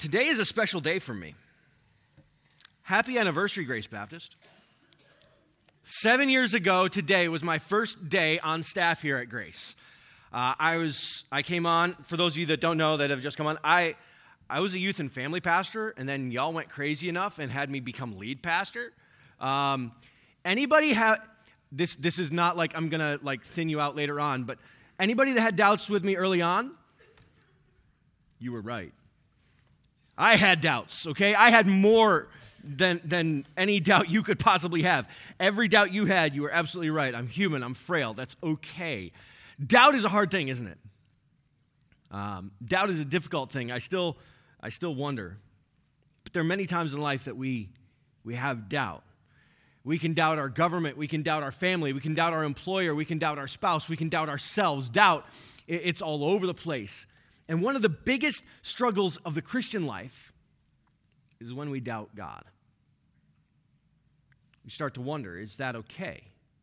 Today is a special day for me. Happy anniversary, Grace Baptist. 7 years ago today was my first day on staff here at Grace. I came on, for those of you that don't know that have just come on, I was a youth and family pastor, and then y'all went crazy enough and had me become lead pastor. Anybody have, this is not like I'm going to thin you out later on, but anybody that had doubts with me early on, you were right. I had doubts, okay? I had more than any doubt you could possibly have. Every doubt you had, you were absolutely right. I'm human. I'm frail. That's okay. Doubt is a hard thing, isn't it? Doubt is a difficult thing. I still wonder. But there are many times in life that we have doubt. We can doubt our government. We can doubt our family. We can doubt our employer. We can doubt our spouse. We can doubt ourselves. Doubt, it's all over the place. And one of the biggest struggles of the Christian life is when we doubt God. We start to wonder, is that okay?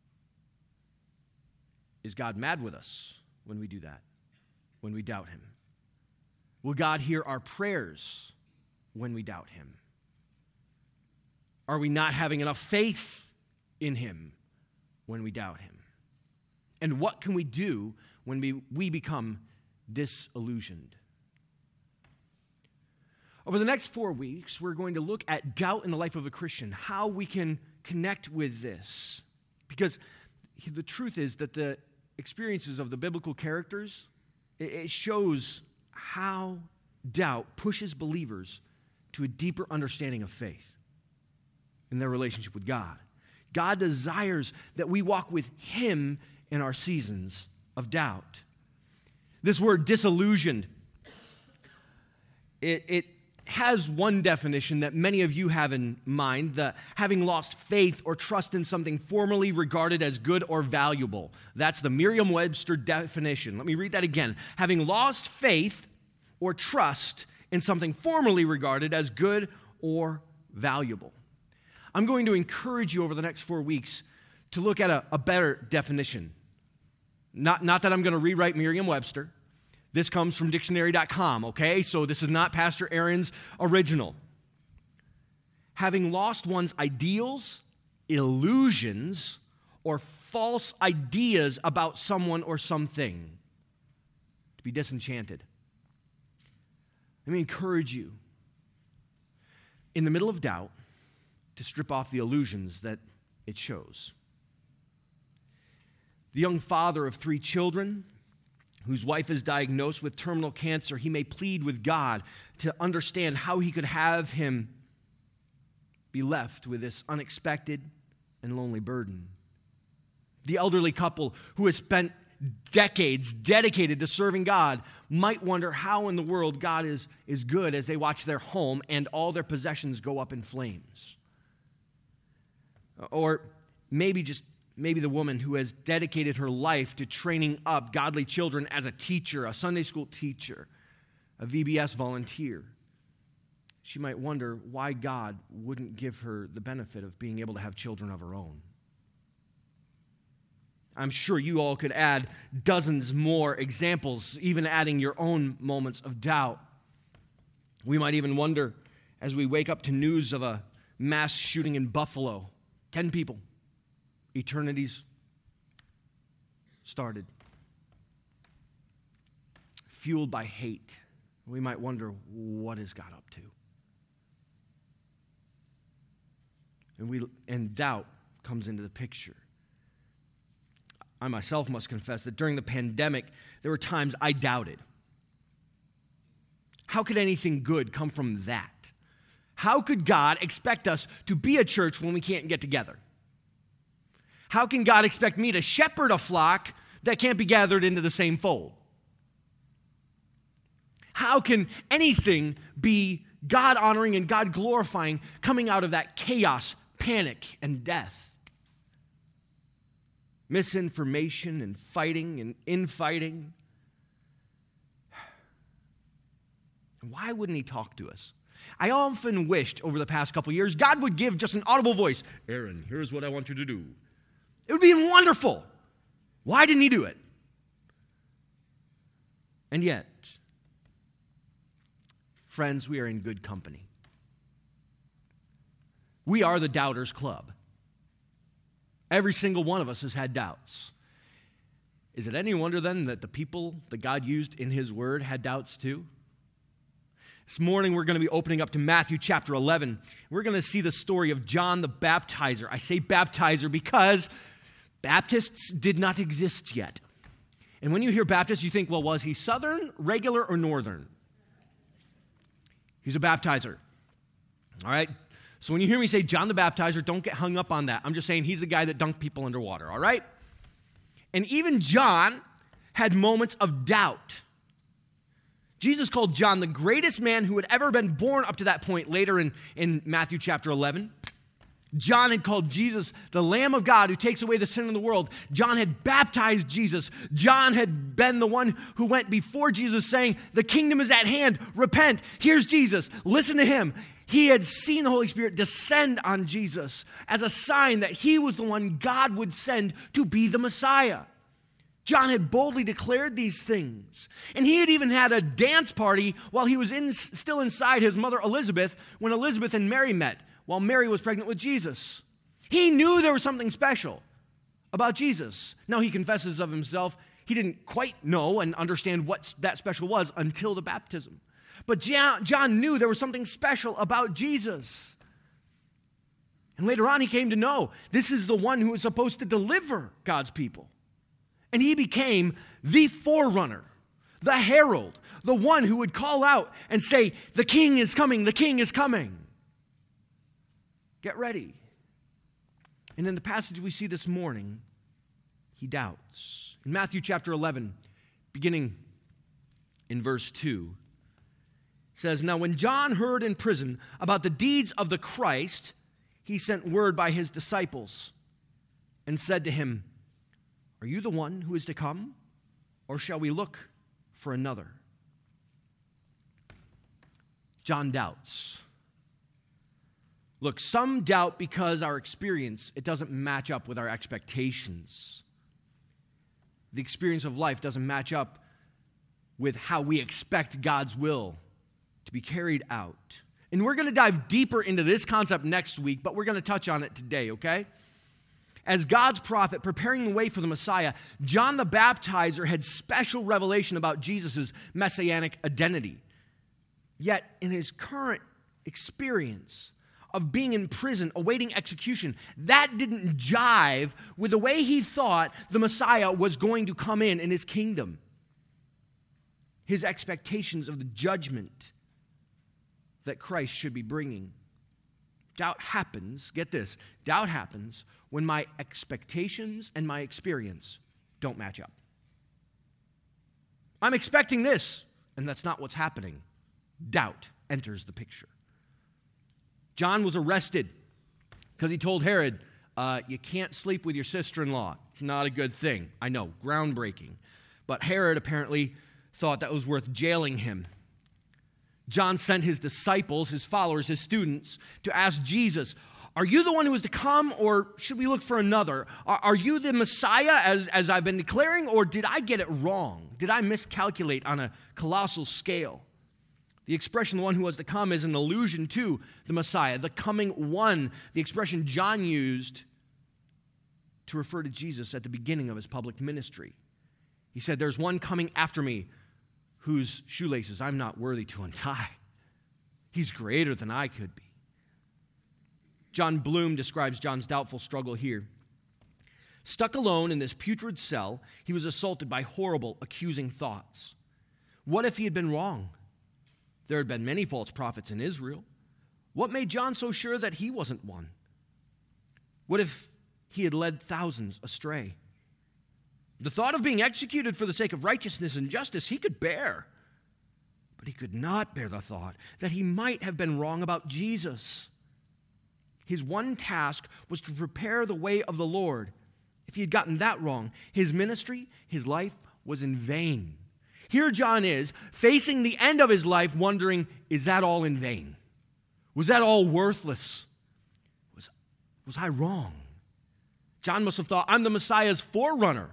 Is God mad with us when we do that, when we doubt Him? Will God hear our prayers when we doubt Him? Are we not having enough faith in Him when we doubt Him? And what can we do when we become disillusioned? Over the next 4 weeks, we're going to look at doubt in the life of a Christian, how we can connect with this. Because the truth is that the experiences of the biblical characters, it shows how doubt pushes believers to a deeper understanding of faith in their relationship with God. God desires that we walk with Him in our seasons of doubt. This word disillusioned, it has one definition that many of you have in mind, the having lost faith or trust in something formerly regarded as good or valuable. That's the Merriam-Webster definition. Let me read that again. Having lost faith or trust in something formerly regarded as good or valuable. I'm going to encourage you over the next 4 weeks to look at a better definition. Not that I'm going to rewrite Merriam-Webster. This comes from dictionary.com, okay? So this is not Pastor Aaron's original. Having lost one's ideals, illusions, or false ideas about someone or something. To be disenchanted. Let me encourage you, in the middle of doubt, to strip off the illusions that it shows. The young father of 3 children, whose wife is diagnosed with terminal cancer, he may plead with God to understand how he could have him be left with this unexpected and lonely burden. The elderly couple who has spent decades dedicated to serving God might wonder how in the world God is good as they watch their home and all their possessions go up in flames. Or maybe the woman who has dedicated her life to training up godly children as a teacher, a Sunday school teacher, a VBS volunteer. She might wonder why God wouldn't give her the benefit of being able to have children of her own. I'm sure you all could add dozens more examples, even adding your own moments of doubt. We might even wonder as we wake up to news of a mass shooting in Buffalo, 10 people. Eternities started. Fueled by hate. We might wonder, what is God up to? And doubt comes into the picture. I myself must confess that during the pandemic, there were times I doubted. How could anything good come from that? How could God expect us to be a church when we can't get together? How can God expect me to shepherd a flock that can't be gathered into the same fold? How can anything be God-honoring and God-glorifying coming out of that chaos, panic, and death? Misinformation and fighting and infighting. Why wouldn't He talk to us? I often wished over the past couple years God would give just an audible voice. Aaron, here's what I want you to do. It would be wonderful. Why didn't He do it? And yet, Friends, we are in good company. We are the Doubters Club. Every single one of us has had doubts. Is it any wonder then that the people that God used in his word had doubts too? This morning we're going to be opening up to Matthew chapter 11. We're going to see the story of John the Baptizer. I say baptizer because Baptists did not exist yet. And when you hear Baptist, you think, well, was he Southern, regular, or Northern? He's a baptizer. All right? So when you hear me say John the Baptizer, don't get hung up on that. I'm just saying he's the guy that dunked people underwater, all right? And even John had moments of doubt. Jesus called John the greatest man who had ever been born up to that point later in Matthew chapter 11. John had called Jesus the Lamb of God who takes away the sin of the world. John had baptized Jesus. John had been the one who went before Jesus saying, the kingdom is at hand, repent, here's Jesus, listen to him. He had seen the Holy Spirit descend on Jesus as a sign that he was the one God would send to be the Messiah. John had boldly declared these things. And he had even had a dance party while he was still inside his mother Elizabeth when Elizabeth and Mary met while Mary was pregnant with Jesus. He knew there was something special about Jesus. Now he confesses of himself he didn't quite know and understand what that special was until the baptism. But John knew there was something special about Jesus. And later on, he came to know this is the one who was supposed to deliver God's people. And he became the forerunner, the herald, the one who would call out and say, the king is coming, the king is coming. Get ready. And in the passage we see this morning, he doubts. In Matthew chapter 11, beginning in verse 2, says, now when John heard in prison about the deeds of the Christ, he sent word by his disciples and said to him, are you the one who is to come, or shall we look for another? John doubts. Look, some doubt because our experience, it doesn't match up with our expectations. The experience of life doesn't match up with how we expect God's will to be carried out. And we're going to dive deeper into this concept next week, but we're going to touch on it today, okay? As God's prophet preparing the way for the Messiah, John the Baptizer had special revelation about Jesus' messianic identity. Yet in his current experience of being in prison, awaiting execution, that didn't jive with the way he thought the Messiah was going to come in his kingdom. His expectations of the judgment that Christ should be bringing. Doubt happens, get this, doubt happens when my expectations and my experience don't match up. I'm expecting this, and that's not what's happening. Doubt enters the picture. John was arrested because he told Herod, you can't sleep with your sister-in-law. Not a good thing. I know, groundbreaking. But Herod apparently thought that was worth jailing him. John sent his disciples, his followers, his students, to ask Jesus, are you the one who is to come, or should we look for another? Are you the Messiah, as I've been declaring, or did I get it wrong? Did I miscalculate on a colossal scale? The expression, the one who was to come, is an allusion to the Messiah, the coming one, the expression John used to refer to Jesus at the beginning of his public ministry. He said, there's one coming after me whose shoelaces I'm not worthy to untie. He's greater than I could be. John Bloom describes John's doubtful struggle here. Stuck alone in this putrid cell, he was assaulted by horrible, accusing thoughts. What if he had been wrong? There had been many false prophets in Israel. What made John so sure that he wasn't one? What if he had led thousands astray? The thought of being executed for the sake of righteousness and justice he could bear. But he could not bear the thought that he might have been wrong about Jesus. His one task was to prepare the way of the Lord. If he had gotten that wrong, his ministry, his life was in vain. Here John is, facing the end of his life, wondering, is that all in vain? Was that all worthless? Was I wrong? John must have thought, I'm the Messiah's forerunner.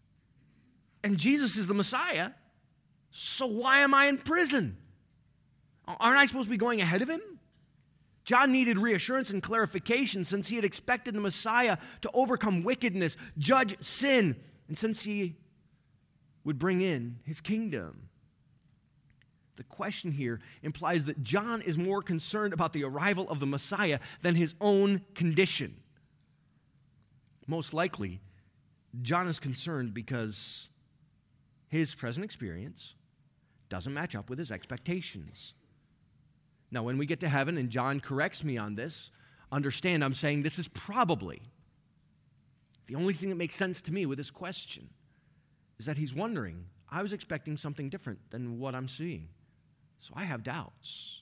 And Jesus is the Messiah, so why am I in prison? Aren't I supposed to be going ahead of him? John needed reassurance and clarification since he had expected the Messiah to overcome wickedness, judge sin, and since he would bring in his kingdom. The question here implies that John is more concerned about the arrival of the Messiah than his own condition. Most likely, John is concerned because his present experience doesn't match up with his expectations. Now, when we get to heaven and John corrects me on this, understand I'm saying this is probably the only thing that makes sense to me with this question is that he's wondering, I was expecting something different than what I'm seeing, so I have doubts.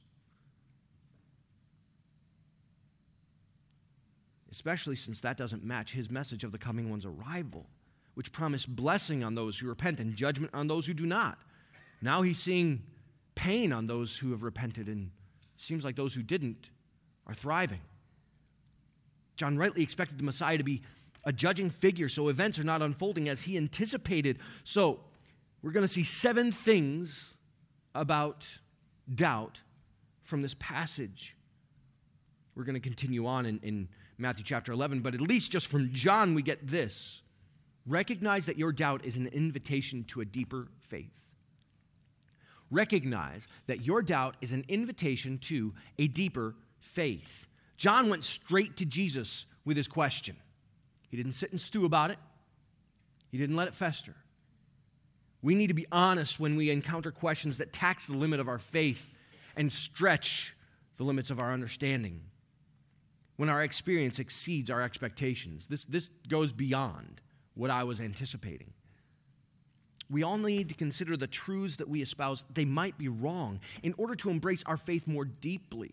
Especially since that doesn't match his message of the coming one's arrival, which promised blessing on those who repent and judgment on those who do not. Now he's seeing pain on those who have repented, and seems like those who didn't are thriving. John rightly expected the Messiah to be a judging figure, so events are not unfolding as he anticipated. So we're going to see 7 things about doubt from this passage. We're going to continue on in Matthew chapter 11, but at least just from John we get this. Recognize that your doubt is an invitation to a deeper faith. Recognize that your doubt is an invitation to a deeper faith. John went straight to Jesus with his question. He didn't sit and stew about it. He didn't let it fester. We need to be honest when we encounter questions that tax the limit of our faith and stretch the limits of our understanding. When our experience exceeds our expectations. This goes beyond what I was anticipating. We all need to consider the truths that we espouse. They might be wrong in order to embrace our faith more deeply.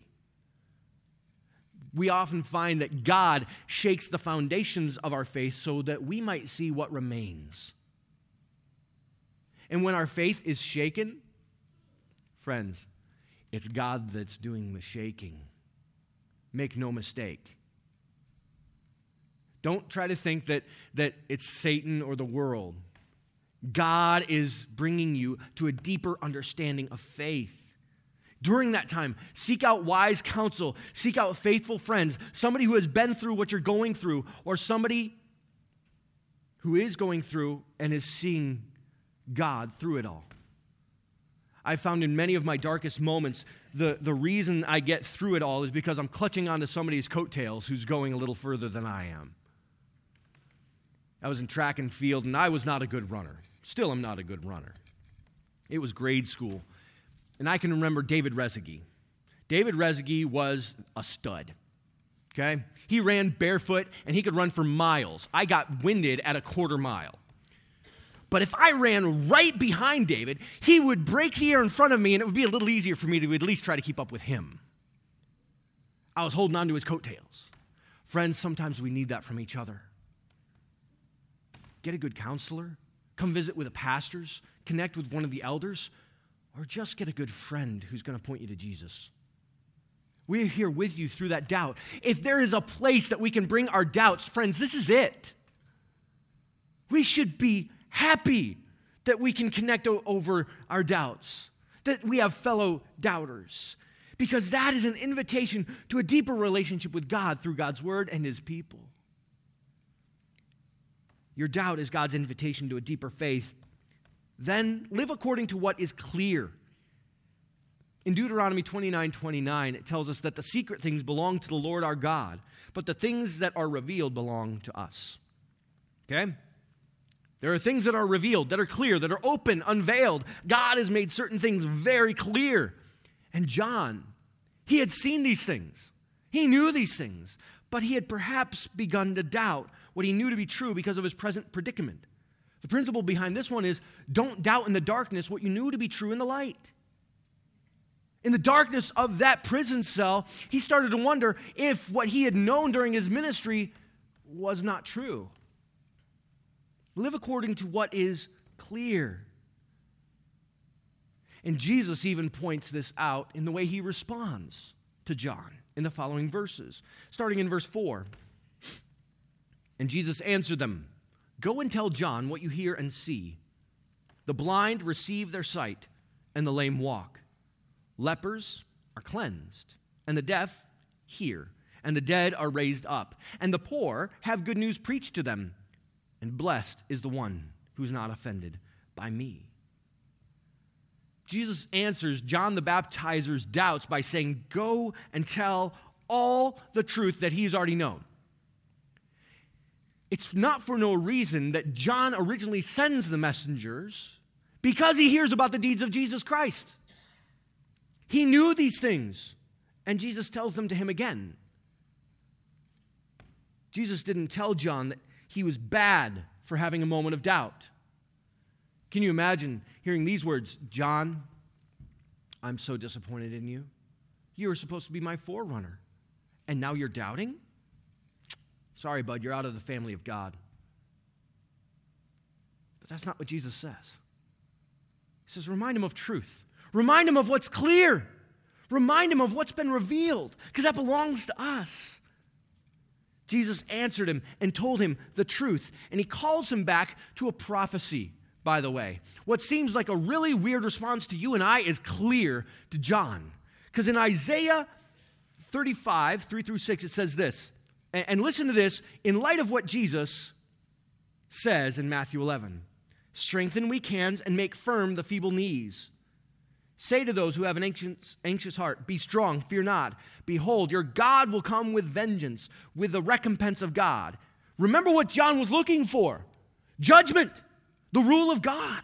We often find that God shakes the foundations of our faith so that we might see what remains. And when our faith is shaken, friends, it's God that's doing the shaking. Make no mistake. Don't try to think that it's Satan or the world. God is bringing you to a deeper understanding of faith. During that time, seek out wise counsel, seek out faithful friends, somebody who has been through what you're going through, or somebody who is going through and is seeing God through it all. I found in many of my darkest moments, the reason I get through it all is because I'm clutching onto somebody's coattails who's going a little further than I am. I was in track and field, and I was not a good runner. Still am not a good runner. It was grade school, and I can remember David Resegi. David Resegi was a stud, okay? He ran barefoot, and he could run for miles. I got winded at a quarter mile. But if I ran right behind David, he would break the air in front of me, and it would be a little easier for me to at least try to keep up with him. I was holding on to his coattails. Friends, sometimes we need that from each other. Get a good counselor, come visit with the pastors, connect with one of the elders, or just get a good friend who's going to point you to Jesus. We're here with you through that doubt. If there is a place that we can bring our doubts, friends, this is it. We should be happy that we can connect over our doubts, that we have fellow doubters, because that is an invitation to a deeper relationship with God through God's word and his people. Your doubt is God's invitation to a deeper faith. Then live according to what is clear. In Deuteronomy 29:29, it tells us that the secret things belong to the Lord our God, but the things that are revealed belong to us. Okay? There are things that are revealed, that are clear, that are open, unveiled. God has made certain things very clear. And John, he had seen these things. He knew these things, but he had perhaps begun to doubt what he knew to be true because of his present predicament. The principle behind this one is don't doubt in the darkness what you knew to be true in the light. In the darkness of that prison cell, he started to wonder if what he had known during his ministry was not true. Live according to what is clear. And Jesus even points this out in the way he responds to John in the following verses. Starting in verse 4. And Jesus answered them, "Go and tell John what you hear and see. The blind receive their sight, and the lame walk. lepers are cleansed, and the deaf hear, and the dead are raised up, and the poor have good news preached to them, and blessed is the one who's not offended by me. Jesus answers John the Baptizer's doubts by saying, go and tell all the truth that he's already known. It's not for no reason that John originally sends the messengers, because he hears about the deeds of Jesus Christ. He knew these things, and Jesus tells them to him again. Jesus didn't tell John that he was bad for having a moment of doubt. Can you imagine hearing these words? John, I'm so disappointed in you. You were supposed to be my forerunner, and now you're doubting? Sorry, bud, you're out of the family of God. But that's not what Jesus says. He says, remind him of truth. Remind him of what's clear. Remind him of what's been revealed, because that belongs to us. Jesus answered him and told him the truth, and he calls him back to a prophecy, by the way. What seems like a really weird response to you and I is clear to John. Because in Isaiah 35, 3 through 6, it says this, and listen to this, in light of what Jesus says in Matthew 11. Strengthen weak hands and make firm the feeble knees. Say to those who have an anxious heart, be strong, fear not. Behold, your God will come with vengeance, with the recompense of God. Remember what John was looking for. Judgment, the rule of God.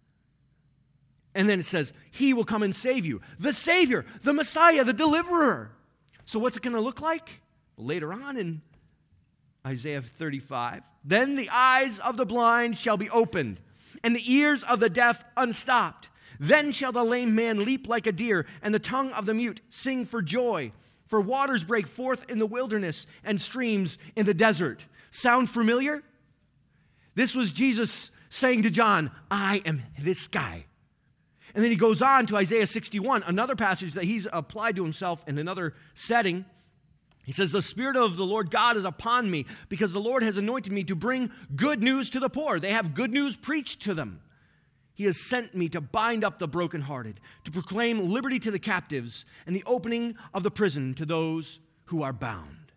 And then it says, he will come and save you. The Savior, the Messiah, the Deliverer. So what's it going to look like? Well, later on in Isaiah 35, then the eyes of the blind shall be opened, and the ears of the deaf unstopped. Then shall the lame man leap like a deer, and the tongue of the mute sing for joy. For waters break forth in the wilderness, and streams in the desert. Sound familiar? This was Jesus saying to John, I am this guy. And then he goes on to Isaiah 61, another passage that he's applied to himself in another setting. He says, the Spirit of the Lord God is upon me, because the Lord has anointed me to bring good news to the poor. They have good news preached to them. He has sent me to bind up the brokenhearted, to proclaim liberty to the captives, and the opening of the prison to those who are bound.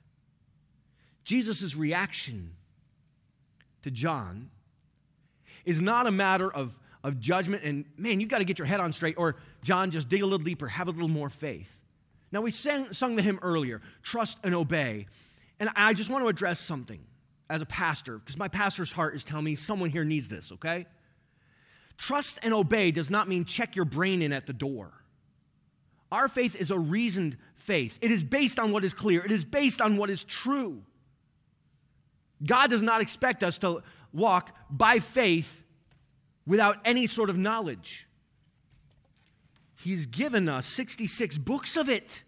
Jesus' reaction to John is not a matter of judgment and, man, you got to get your head on straight, or John, just dig a little deeper, have a little more faith. Now, we sung the hymn earlier, Trust and Obey, and I just want to address something as a pastor, because my pastor's heart is telling me someone here needs this, okay? Trust and obey does not mean check your brain in at the door. Our faith is a reasoned faith. It is based on what is clear. It is based on what is true. God does not expect us to walk by faith without any sort of knowledge. He's given us 66 books of it.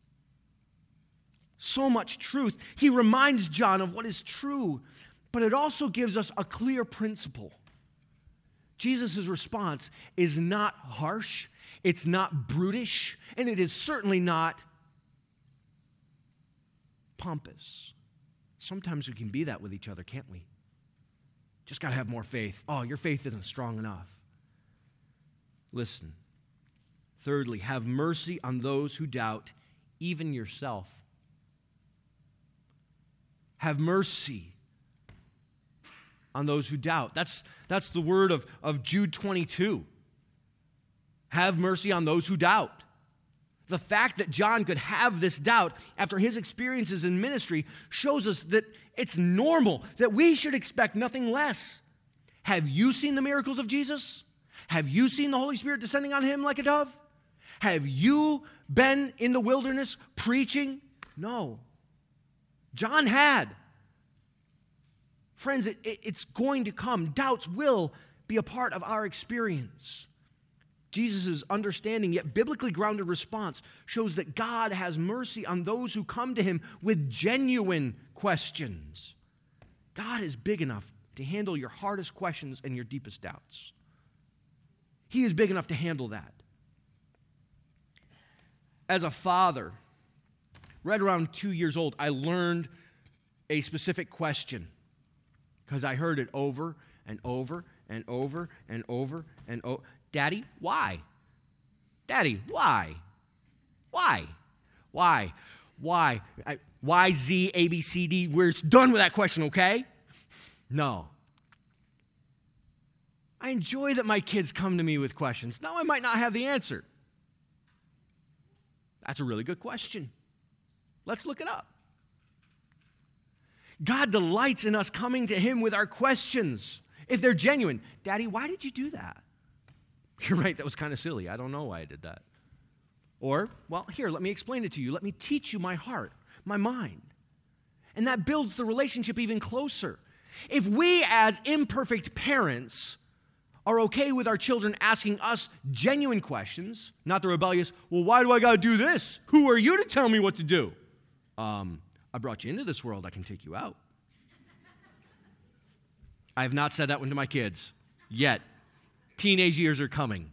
So much truth. He reminds John of what is true, but it also gives us a clear principle. Jesus' response is not harsh, it's not brutish, and it is certainly not pompous. Sometimes we can be that with each other, can't we? Just got to have more faith. Oh, your faith isn't strong enough. Listen. Thirdly, have mercy on those who doubt, even yourself. Have mercy on those who doubt. That's the word of Jude 22. Have mercy on those who doubt. The fact that John could have this doubt after his experiences in ministry shows us that it's normal, that we should expect nothing less. Have you seen the miracles of Jesus? Have you seen the Holy Spirit descending on him like a dove? Have you been in the wilderness preaching? No. John had. Friends, it's going to come. Doubts will be a part of our experience. Jesus' understanding, yet biblically grounded response shows that God has mercy on those who come to him with genuine questions. God is big enough to handle your hardest questions and your deepest doubts. He is big enough to handle that. As a father, right around 2 years old, I learned a specific question because I heard it over and over and over and over and over. Daddy, why? Daddy, why? Why? Why? Why? Y, Z, A, B, C, D. We're done with that question, okay? No. I enjoy that my kids come to me with questions. Now I might not have the answer. That's a really good question. Let's look it up. God delights in us coming to him with our questions. If they're genuine, Daddy, why did you do that? You're right, that was kind of silly. I don't know why I did that. Or, well, here, let me explain it to you. Let me teach you my heart, my mind. And that builds the relationship even closer. If we as imperfect parents are okay with our children asking us genuine questions, not the rebellious, well, why do I got to do this? Who are you to tell me what to do? I brought you into this world. I can take you out. I have not said that one to my kids yet. Teenage years are coming.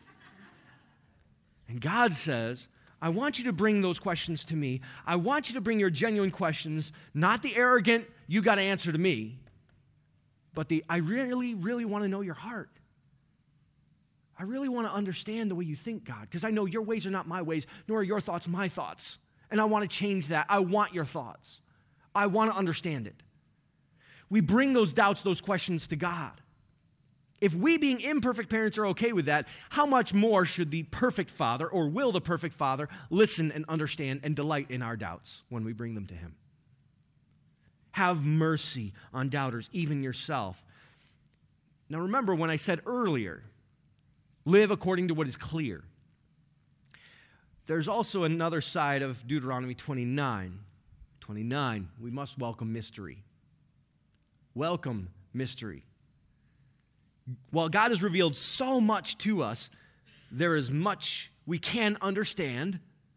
And God says, I want you to bring those questions to me. I want you to bring your genuine questions, not the arrogant, you got to answer to me, but I really, really want to know your heart. I really want to understand the way you think, God, because I know your ways are not my ways, nor are your thoughts my thoughts. And I want to change that. I want your thoughts. I want to understand it. We bring those doubts, those questions to God. If we, being imperfect parents, are okay with that, how much more should the perfect Father, or will the perfect Father, listen and understand and delight in our doubts when we bring them to him? Have mercy on doubters, even yourself. Now remember when I said earlier, live according to what is clear. There's also another side of Deuteronomy 29. 29, we must welcome mystery. Welcome mystery. While God has revealed so much to us, there is much we can understand.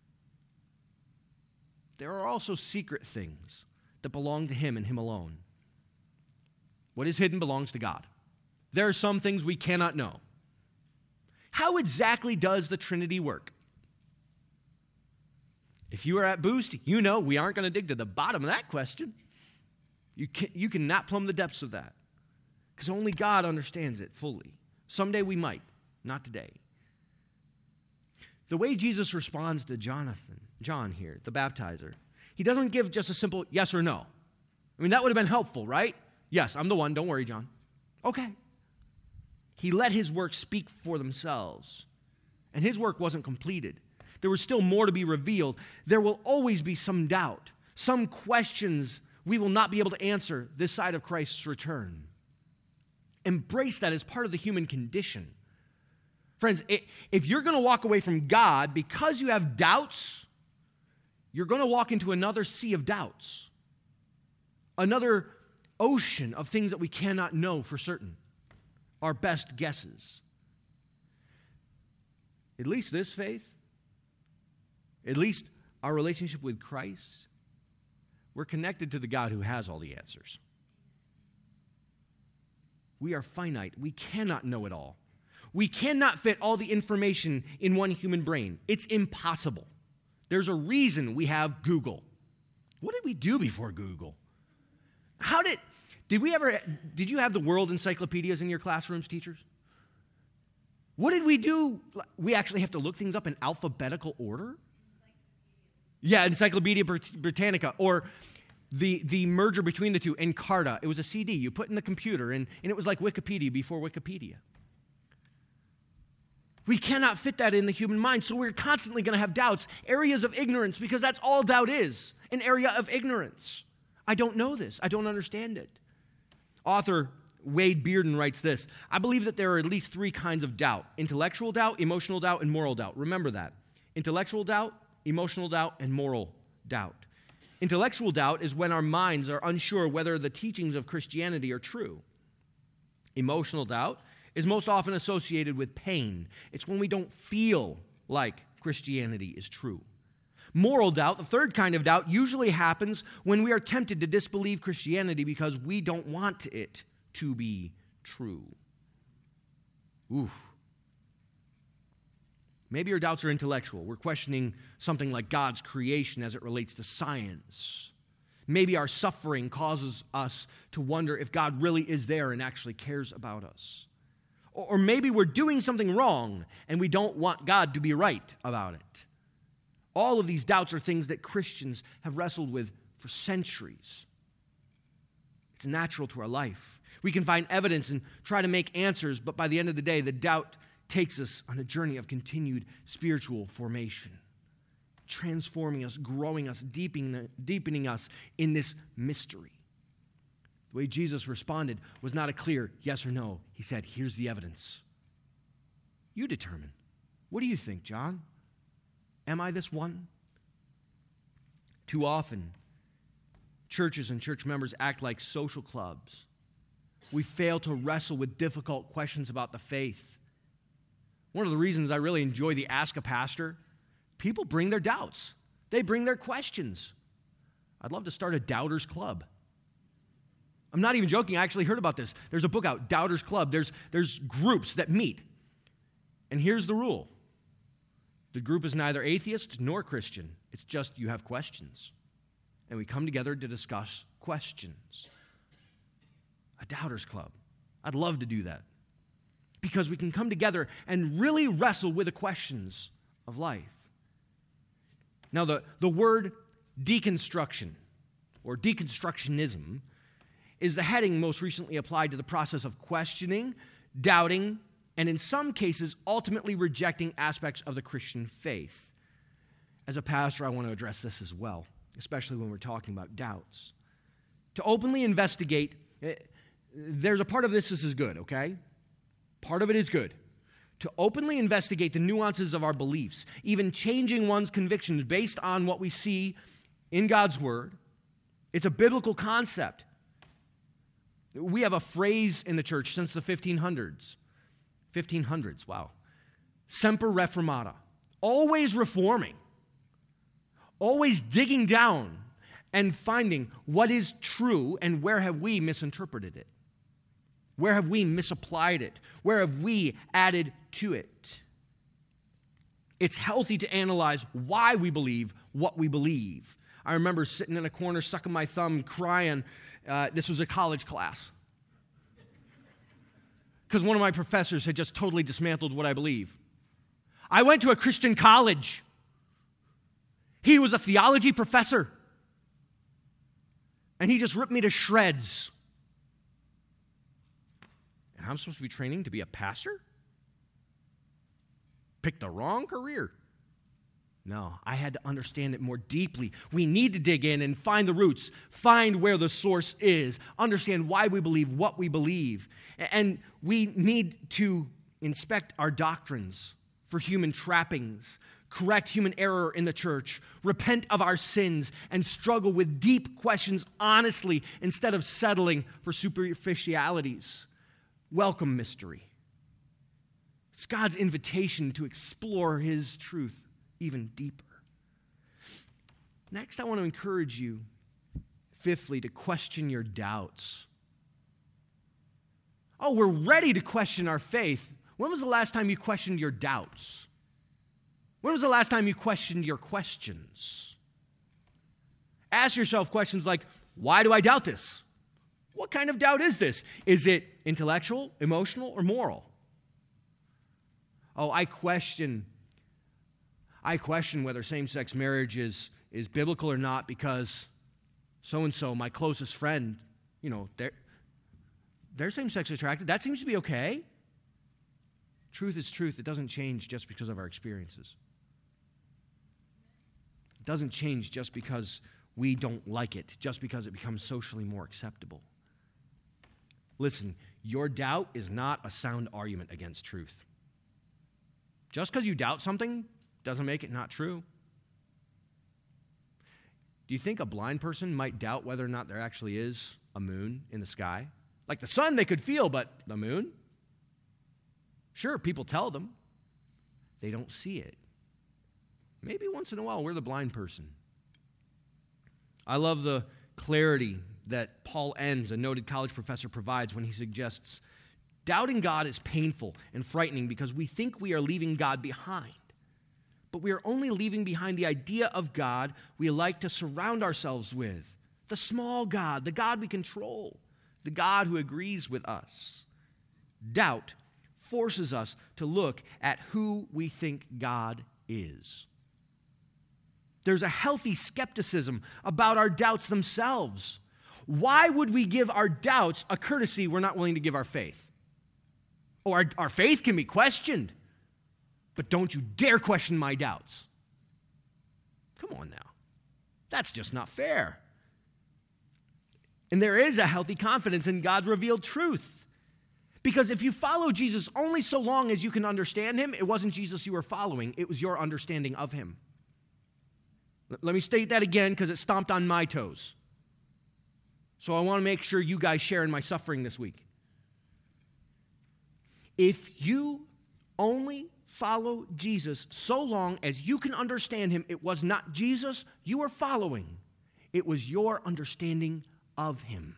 There are also secret things that belong to him and him alone. What is hidden belongs to God. There are some things we cannot know. How exactly does the Trinity work? If you are at Boost, you know we aren't going to dig to the bottom of that question. You cannot plumb the depths of that because only God understands it fully. Someday we might, not today. The way Jesus responds to John here, the baptizer, he doesn't give just a simple yes or no. I mean, that would have been helpful, right? Yes, I'm the one. Don't worry, John. Okay. He let his works speak for themselves. And his work wasn't completed. There was still more to be revealed. There will always be some doubt, some questions we will not be able to answer this side of Christ's return. Embrace that as part of the human condition. Friends, if you're going to walk away from God because you have doubts, you're going to walk into another sea of doubts, another ocean of things that we cannot know for certain, our best guesses. At least this faith, at least our relationship with Christ, we're connected to the God who has all the answers. We are finite. We cannot know it all. We cannot fit all the information in one human brain. It's impossible. There's a reason we have Google. What did we do before Google? Did you have the world encyclopedias in your classrooms, teachers? What did we do? We actually have to look things up in alphabetical order? Yeah, Encyclopedia Britannica, or the merger between the two, Encarta. It was a CD you put in the computer, and it was like Wikipedia before Wikipedia. We cannot fit that in the human mind, so we're constantly going to have doubts, areas of ignorance, because that's all doubt is, an area of ignorance. I don't know this. I don't understand it. Author Wade Bearden writes this: I believe that there are at least three kinds of doubt: intellectual doubt, emotional doubt, and moral doubt. Remember that. Intellectual doubt, emotional doubt, and moral doubt. Intellectual doubt is when our minds are unsure whether the teachings of Christianity are true. Emotional doubt is most often associated with pain. It's when we don't feel like Christianity is true. Moral doubt, the third kind of doubt, usually happens when we are tempted to disbelieve Christianity because we don't want it to be true. Oof. Maybe your doubts are intellectual. We're questioning something like God's creation as it relates to science. Maybe our suffering causes us to wonder if God really is there and actually cares about us. Or maybe we're doing something wrong and we don't want God to be right about it. All of these doubts are things that Christians have wrestled with for centuries. It's natural to our life. We can find evidence and try to make answers, but by the end of the day, the doubt takes us on a journey of continued spiritual formation, transforming us, growing us, deepening us in this mystery. The way Jesus responded was not a clear yes or no. He said, here's the evidence. You determine. What do you think, John? Am I this one? Too often, churches and church members act like social clubs. We fail to wrestle with difficult questions about the faith. One of the reasons I really enjoy the Ask a Pastor, people bring their doubts. They bring their questions. I'd love to start a Doubters Club. I'm not even joking. I actually heard about this. There's a book out, Doubters Club. There's groups that meet. And here's the rule. The group is neither atheist nor Christian. It's just you have questions. And we come together to discuss questions. A Doubters Club. I'd love to do that. Because we can come together and really wrestle with the questions of life. Now, the word deconstruction or deconstructionism is the heading most recently applied to the process of questioning, doubting, and in some cases, ultimately rejecting aspects of the Christian faith. As a pastor, I want to address this as well, especially when we're talking about doubts. To openly investigate, there's a part of this is good, okay? Part of it is good. To openly investigate the nuances of our beliefs, even changing one's convictions based on what we see in God's Word, it's a biblical concept. We have a phrase in the church since the 1500s. 1500s, wow. Semper reformata. Always reforming. Always digging down and finding what is true and where have we misinterpreted it. Where have we misapplied it? Where have we added to it? It's healthy to analyze why we believe what we believe. I remember sitting in a corner, sucking my thumb, crying. This was a college class. Because one of my professors had just totally dismantled what I believe. I went to a Christian college. He was a theology professor. And he just ripped me to shreds. And I'm supposed to be training to be a pastor? Picked the wrong career. No, I had to understand it more deeply. We need to dig in and find the roots, find where the source is, understand why we believe what we believe. And we need to inspect our doctrines for human trappings, correct human error in the church, repent of our sins, and struggle with deep questions honestly instead of settling for superficialities. Welcome mystery. It's God's invitation to explore His truth even deeper. Next, I want to encourage you, fifthly, to question your doubts. Oh, we're ready to question our faith. When was the last time you questioned your doubts? When was the last time you questioned your questions? Ask yourself questions like, why do I doubt this? What kind of doubt is this? Is it intellectual, emotional, or moral? Oh, I question whether same-sex marriage is biblical or not because so-and-so, my closest friend, they're same-sex attracted. That seems to be okay. Truth is truth. It doesn't change just because of our experiences. It doesn't change just because we don't like it, just because it becomes socially more acceptable. Listen, your doubt is not a sound argument against truth. Just because you doubt something doesn't make it not true. Do you think a blind person might doubt whether or not there actually is a moon in the sky? Like the sun they could feel, but the moon? Sure, people tell them. They don't see it. Maybe once in a while we're the blind person. I love the clarity that Paul Enns, a noted college professor, provides when he suggests doubting God is painful and frightening because we think we are leaving God behind. But we are only leaving behind the idea of God we like to surround ourselves with. The small God, the God we control, the God who agrees with us. Doubt forces us to look at who we think God is. There's a healthy skepticism about our doubts themselves. Why would we give our doubts a courtesy we're not willing to give our faith? Or our faith can be questioned, but don't you dare question my doubts. Come on now. That's just not fair. And there is a healthy confidence in God's revealed truth. Because if you follow Jesus only so long as you can understand him, it wasn't Jesus you were following, it was your understanding of him. Let me state that again because it stomped on my toes. So I want to make sure you guys share in my suffering this week. If you only follow Jesus so long as you can understand him, it was not Jesus you were following. It was your understanding of him.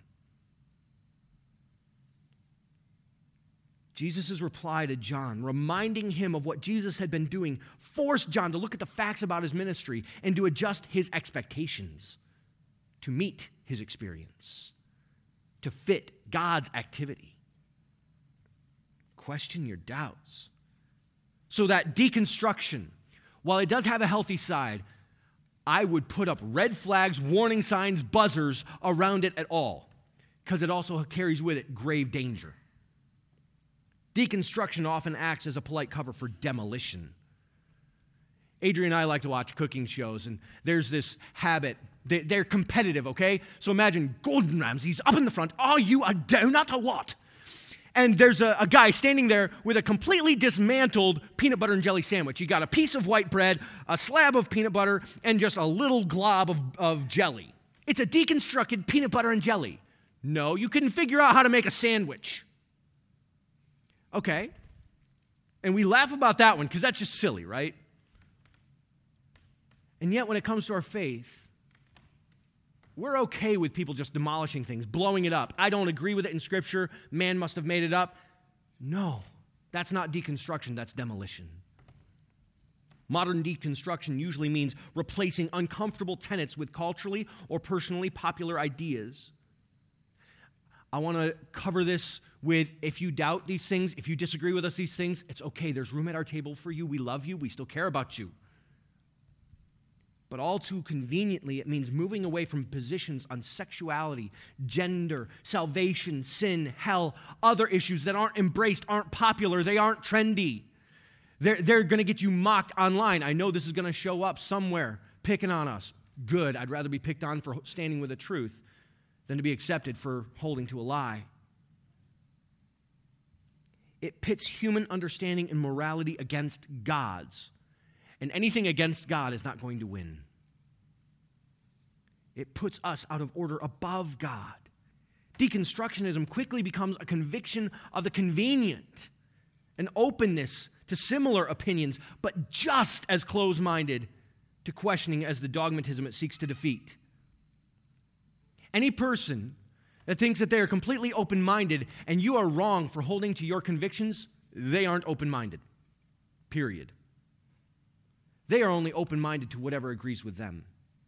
Jesus' reply to John, reminding him of what Jesus had been doing, forced John to look at the facts about his ministry and to adjust his expectations to meet his experience, to fit God's activity. Question your doubts. So that deconstruction, while it does have a healthy side, I would put up red flags, warning signs, buzzers around it at all, because it also carries with it grave danger. Deconstruction often acts as a polite cover for demolition. Adrian and I like to watch cooking shows, and there's this habit. They're competitive, okay? So imagine Gordon Ramsay's up in the front. Are you a donut or what? And there's a guy standing there with a completely dismantled peanut butter and jelly sandwich. You got a piece of white bread, a slab of peanut butter, and just a little glob of jelly. It's a deconstructed peanut butter and jelly. No, you couldn't figure out how to make a sandwich. Okay. And we laugh about that one because that's just silly, right? And yet when it comes to our faith, we're okay with people just demolishing things, blowing it up. I don't agree with it in Scripture. Man must have made it up. No, that's not deconstruction, that's demolition. Modern deconstruction usually means replacing uncomfortable tenets with culturally or personally popular ideas. I want to cover this with, if you doubt these things, if you disagree with us these things, it's okay. There's room at our table for you. We love you. We still care about you. But all too conveniently, it means moving away from positions on sexuality, gender, salvation, sin, hell, other issues that aren't embraced, aren't popular, they aren't trendy. They're going to get you mocked online. I know this is going to show up somewhere, picking on us. Good. I'd rather be picked on for standing with the truth than to be accepted for holding to a lie. It pits human understanding and morality against God's. And anything against God is not going to win. It puts us out of order above God. Deconstructionism quickly becomes a conviction of the convenient, an openness to similar opinions, but just as close-minded to questioning as the dogmatism it seeks to defeat. Any person that thinks that they are completely open-minded and you are wrong for holding to your convictions, they aren't open-minded. Period. They are only open-minded to whatever agrees with them.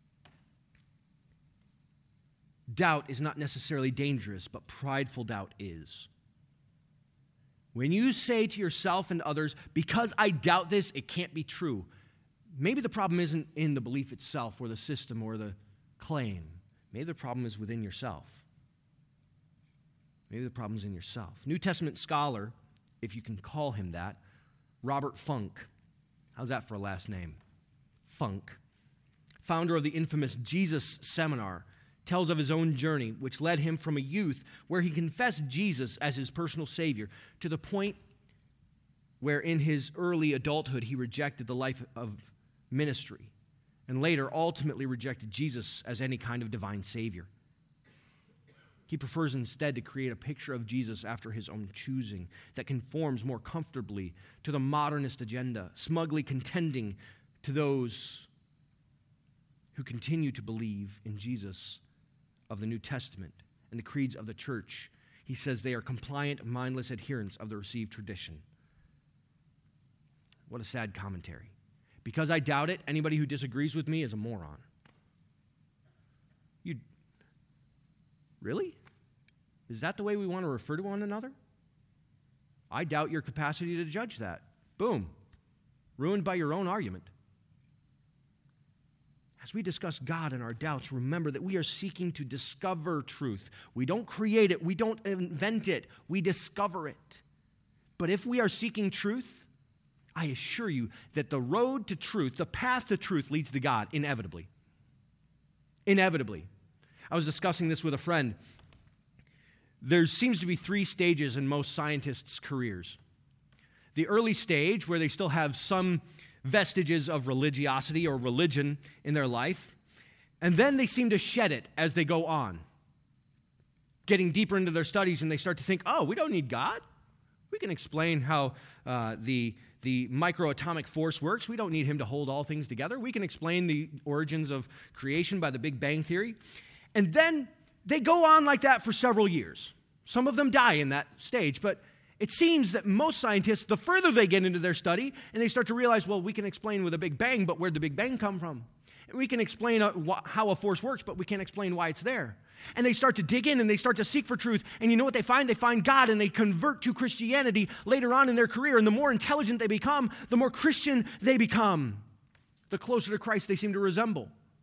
Doubt is not necessarily dangerous, but prideful doubt is. When you say to yourself and others, because I doubt this, it can't be true, maybe the problem isn't in the belief itself or the system or the claim. Maybe the problem is within yourself. Maybe the problem is in yourself. New Testament scholar, if you can call him that, Robert Funk. How's that for a last name? Funk. Founder of the infamous Jesus Seminar, tells of his own journey, which led him from a youth where he confessed Jesus as his personal Savior to the point where in his early adulthood he rejected the life of ministry and later ultimately rejected Jesus as any kind of divine Savior. He prefers instead to create a picture of Jesus after his own choosing that conforms more comfortably to the modernist agenda, smugly contending to those who continue to believe in Jesus of the New Testament and the creeds of the church. He says they are compliant, mindless adherents of the received tradition. What a sad commentary. Because I doubt it, anybody who disagrees with me is a moron. Really? Is that the way we want to refer to one another? I doubt your capacity to judge that. Boom. Ruined by your own argument. As we discuss God and our doubts, remember that we are seeking to discover truth. We don't create it. We don't invent it. We discover it. But if we are seeking truth, I assure you that the road to truth, the path to truth leads to God, inevitably. Inevitably. I was discussing this with a friend. There seems to be 3 stages in most scientists' careers. The early stage, where they still have some vestiges of religiosity or religion in their life, and then they seem to shed it as they go on, getting deeper into their studies, and they start to think, oh, we don't need God. We can explain how the microatomic force works. We don't need him to hold all things together. We can explain the origins of creation by the Big Bang Theory. And then they go on like that for several years. Some of them die in that stage, but it seems that most scientists, the further they get into their study, and they start to realize, well, we can explain with a Big Bang, but where'd the Big Bang come from? And we can explain how a force works, but we can't explain why it's there. And they start to dig in, and they start to seek for truth. And you know what they find? They find God, and they convert to Christianity later on in their career. And the more intelligent they become, the more Christian they become, the closer to Christ they seem to resemble.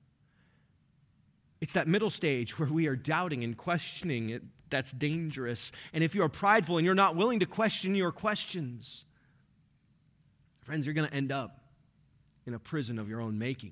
It's that middle stage where we are doubting and questioning it that's dangerous. And if you are prideful and you're not willing to question your questions, friends, you're going to end up in a prison of your own making.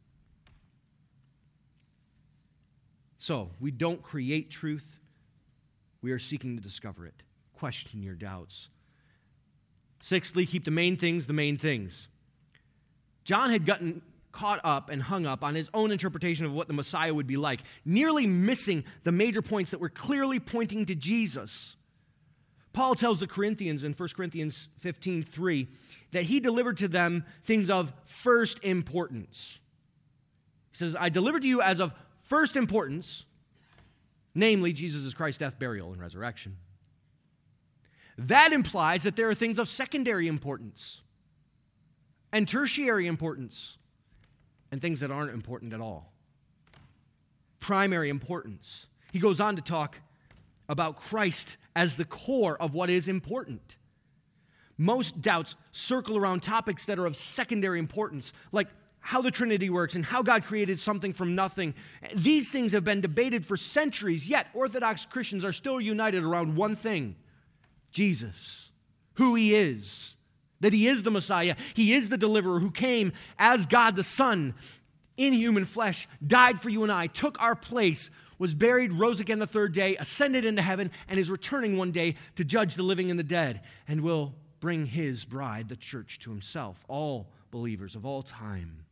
So, we don't create truth. We are seeking to discover it. Question your doubts. Sixthly, keep the main things the main things. John had gotten caught up and hung up on his own interpretation of what the Messiah would be like, nearly missing the major points that were clearly pointing to Jesus. Paul tells the Corinthians in 1 Corinthians 15:3 that he delivered to them things of first importance. He says, I delivered to you as of first importance, namely Jesus' Christ's death, burial, and resurrection. That implies that there are things of secondary importance and tertiary importance and things that aren't important at all. Primary importance. He goes on to talk about Christ as the core of what is important. Most doubts circle around topics that are of secondary importance, like how the Trinity works and how God created something from nothing. These things have been debated for centuries, yet Orthodox Christians are still united around one thing: Jesus, who he is, that he is the Messiah, he is the deliverer who came as God the Son in human flesh, died for you and I, took our place, was buried, rose again the third day, ascended into heaven, and is returning one day to judge the living and the dead, and will bring his bride, the church, to himself, all believers of all time.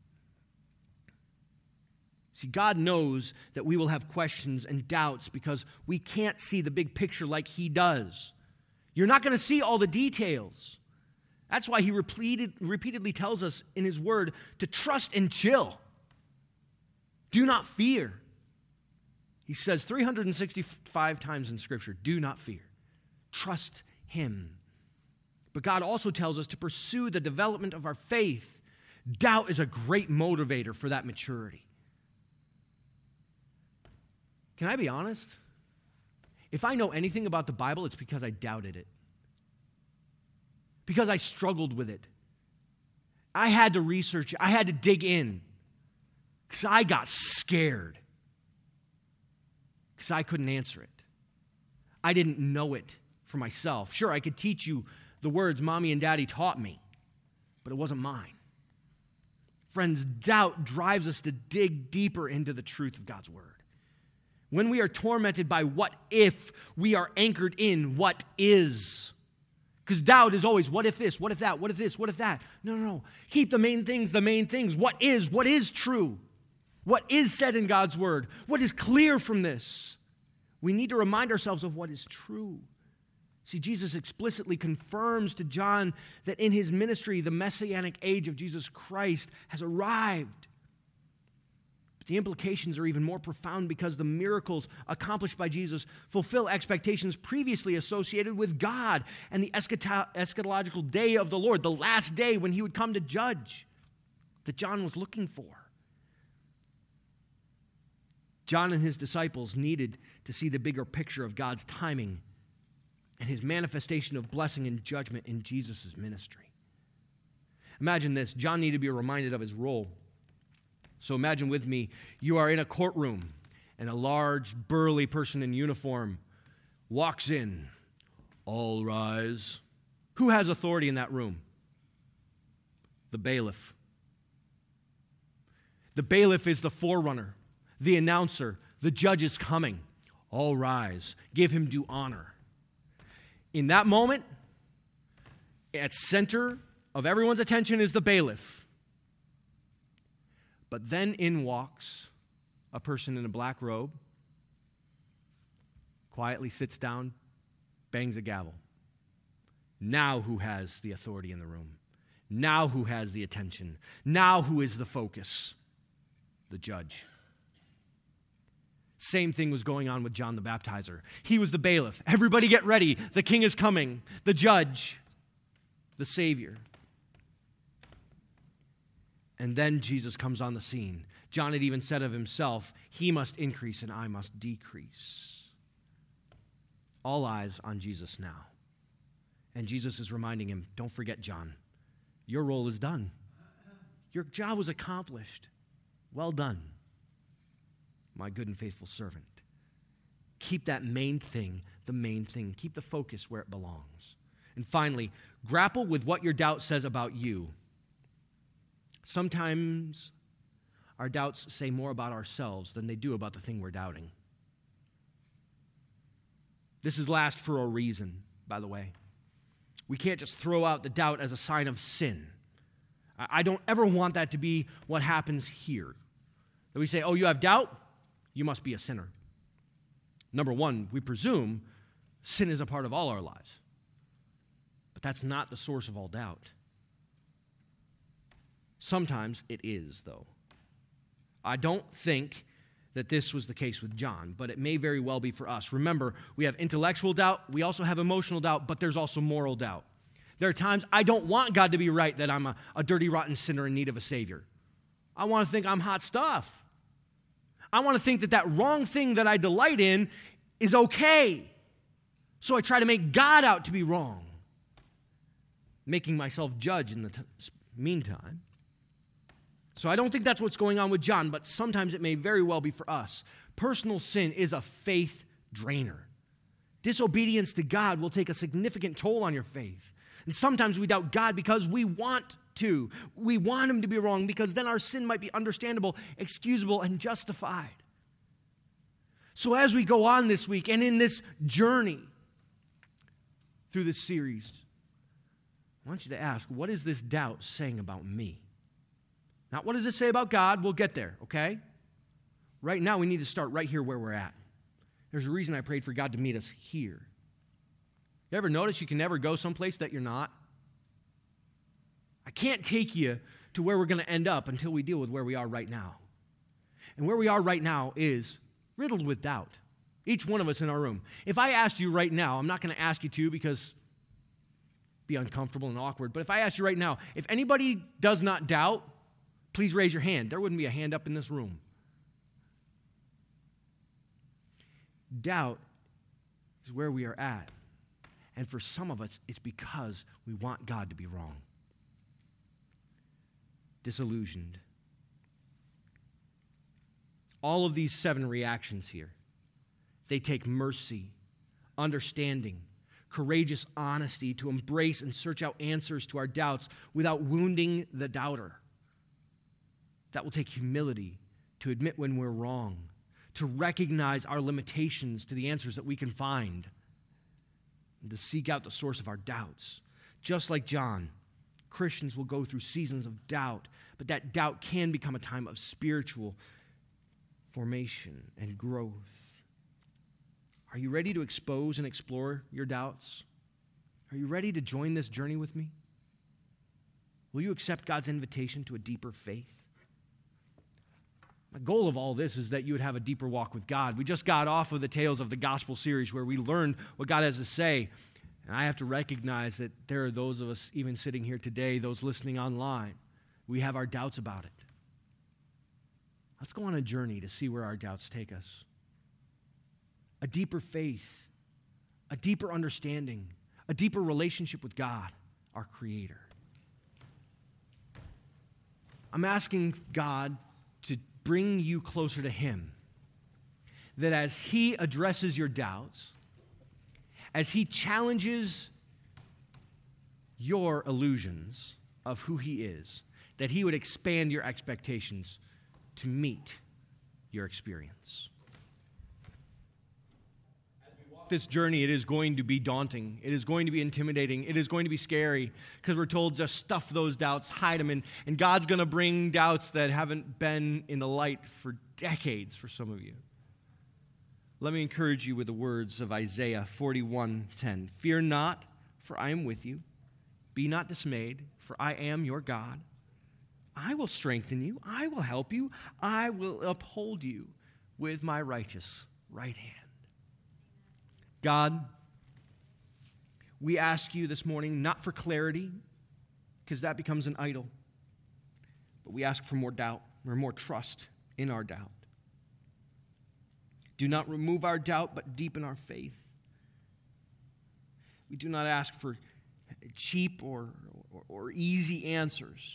See, God knows that we will have questions and doubts because we can't see the big picture like he does. You're not going to see all the details. That's why he repeatedly tells us in his word to trust and chill. Do not fear. He says 365 times in Scripture, do not fear. Trust him. But God also tells us to pursue the development of our faith. Doubt is a great motivator for that maturity. Can I be honest? If I know anything about the Bible, it's because I doubted it. Because I struggled with it. I had to research it. I had to dig in. Because I got scared. Because I couldn't answer it. I didn't know it for myself. Sure, I could teach you the words Mommy and Daddy taught me, but it wasn't mine. Friends, doubt drives us to dig deeper into the truth of God's word. When we are tormented by what if, we are anchored in what is. Because doubt is always, what if this, what if that, what if this, what if that? No. Keep the main things the main things. What is true? What is said in God's word? What is clear from this? We need to remind ourselves of what is true. See, Jesus explicitly confirms to John that in his ministry, the messianic age of Jesus Christ has arrived. But the implications are even more profound because the miracles accomplished by Jesus fulfill expectations previously associated with God and the eschatological day of the Lord, the last day when he would come to judge, that John was looking for. John and his disciples needed to see the bigger picture of God's timing and his manifestation of blessing and judgment in Jesus' ministry. Imagine this. John needed to be reminded of his role So imagine with me, you are in a courtroom, and a large, burly person in uniform walks in. All rise. Who has authority in that room? The bailiff. The bailiff is the forerunner, the announcer. The judge is coming. All rise. Give him due honor. In that moment, at center of everyone's attention is the bailiff. But then in walks a person in a black robe, quietly sits down, bangs a gavel. Now who has the authority in the room? Now who has the attention? Now who is the focus? The judge. Same thing was going on with John the Baptizer. He was the bailiff. Everybody get ready. The king is coming. The judge. The Savior. And then Jesus comes on the scene. John had even said of himself, he must increase and I must decrease. All eyes on Jesus now. And Jesus is reminding him, don't forget, John, your role is done. Your job was accomplished. Well done, my good and faithful servant. Keep that main thing the main thing. Keep the focus where it belongs. And finally, grapple with what your doubt says about you. Sometimes our doubts say more about ourselves than they do about the thing we're doubting. This is last for a reason, by the way. We can't just throw out the doubt as a sign of sin. I don't ever want that to be what happens here. That we say, oh, you have doubt? You must be a sinner. Number one, we presume sin is a part of all our lives. But that's not the source of all doubt. Sometimes it is, though. I don't think that this was the case with John, but it may very well be for us. Remember, we have intellectual doubt, we also have emotional doubt, but there's also moral doubt. There are times I don't want God to be right that I'm a dirty, rotten sinner in need of a Savior. I want to think I'm hot stuff. I want to think that that wrong thing that I delight in is okay. So I try to make God out to be wrong, making myself judge in the meantime. So I don't think that's what's going on with John, but sometimes it may very well be for us. Personal sin is a faith drainer. Disobedience to God will take a significant toll on your faith. And sometimes we doubt God because we want to. We want him to be wrong because then our sin might be understandable, excusable, and justified. So as we go on this week and in this journey through this series, I want you to ask, what is this doubt saying about me? Not what does it say about God? We'll get there, okay? Right now, we need to start right here where we're at. There's a reason I prayed for God to meet us here. You ever notice you can never go someplace that you're not? I can't take you to where we're going to end up until we deal with where we are right now. And where we are right now is riddled with doubt. Each one of us in our room. If I asked you right now, I'm not going to ask you to because it'd be uncomfortable and awkward, but if I asked you right now, if anybody does not doubt, please raise your hand. There wouldn't be a hand up in this room. Doubt is where we are at. And for some of us, it's because we want God to be wrong. Disillusioned. All of these 7 reactions here, they take mercy, understanding, courageous honesty to embrace and search out answers to our doubts without wounding the doubter. That will take humility to admit when we're wrong, to recognize our limitations to the answers that we can find, and to seek out the source of our doubts. Just like John, Christians will go through seasons of doubt, but that doubt can become a time of spiritual formation and growth. Are you ready to expose and explore your doubts? Are you ready to join this journey with me? Will you accept God's invitation to a deeper faith? The goal of all this is that you would have a deeper walk with God. We just got off of the Tales of the Gospel series where we learned what God has to say. And I have to recognize that there are those of us even sitting here today, those listening online, we have our doubts about it. Let's go on a journey to see where our doubts take us. A deeper faith, a deeper understanding, a deeper relationship with God, our Creator. I'm asking God to bring you closer to Him. That as He addresses your doubts, as He challenges your illusions of who He is, that He would expand your expectations to meet your experience. As we walk this journey, it is going to be daunting. It is going to be intimidating. It is going to be scary because we're told just stuff those doubts, hide them, and God's going to bring doubts that haven't been in the light for decades for some of you. Let me encourage you with the words of Isaiah 41:10. Fear not, for I am with you. Be not dismayed, for I am your God. I will strengthen you. I will help you. I will uphold you with my righteous right hand. God, we ask you this morning not for clarity, because that becomes an idol, but we ask for more doubt or more trust in our doubt. Do not remove our doubt, but deepen our faith. We do not ask for cheap or easy answers.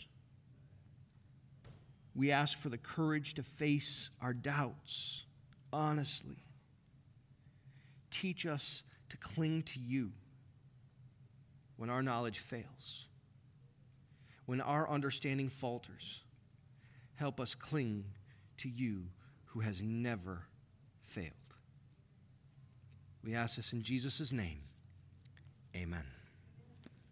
We ask for the courage to face our doubts honestly. Teach us to cling to you when our knowledge fails, when our understanding falters. Help us cling to you who has never failed. We ask this in Jesus' name. Amen.